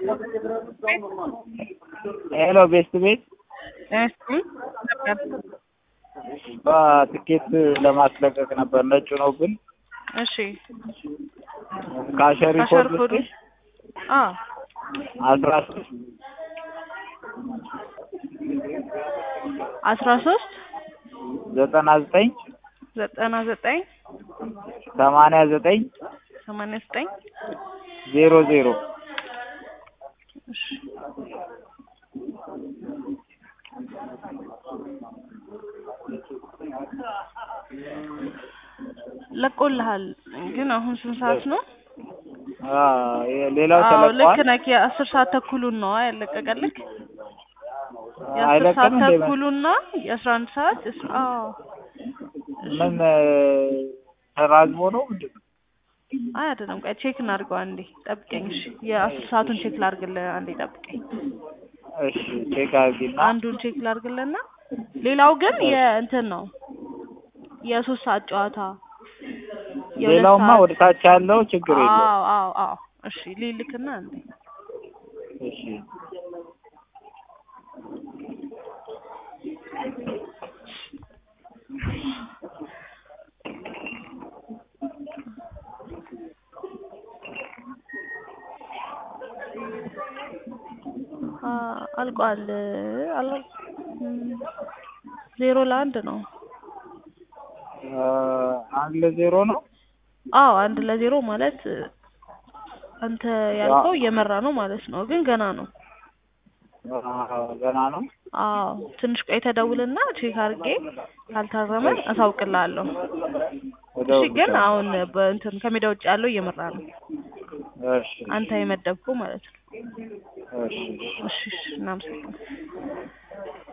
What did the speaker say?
ሄሎ ቤስት ቤት በትኬት ለማስለቀቅ ነበር። ነጭ ነው ግን እሺ ካሸሪ ኮድ ኮድ 13 99 89 00 ለቆልሃል ግን አሁን ስንት ሰዓት ነው? ሌላው ተለቋል። ልክ ነህ። የ10 ሰዓት ተኩሉን ነው ያለቀቀልክ። የ10 ሰዓት ተኩሉና የ11 ሰዓት ምን ተራዝሞ ነው ምንድን ነው? አይደለም። ቆይ ቼክ እናድርገው አንዴ ጠብቀኝ። እሺ የ10 ሰዓቱን ቼክ ላድርግልህ አንዴ ጠብቀኝ። እሺ ቼክ አድርጊና አንዱን ቼክ ላድርግልህና ሌላው ግን የእንትን ነው የ3 ሰዓት ጨዋታ። ሌላውማ ወደ ታች ያለው ችግር የለም። አዎ እሺ ልልክና አንዴ እሺ አልቋል። 0-1 ነው። 1-0 ነው። 1-0 ማለት አንተ ያልከው እየመራ ነው ማለት ነው። ግን ገና ነው። ገና ነው። ትንሽ ቆይተህ ደውልና ቼክ አድርጌ ካልታረመ አሳውቅልሃለሁ። እሺ ግን አሁን በእንትን ከሜዳ ውጭ ያለው እየመራ ነው። እሺ አንተ የመደብከው ማለት ነው። እሺ እሺ እናመሰግናለን።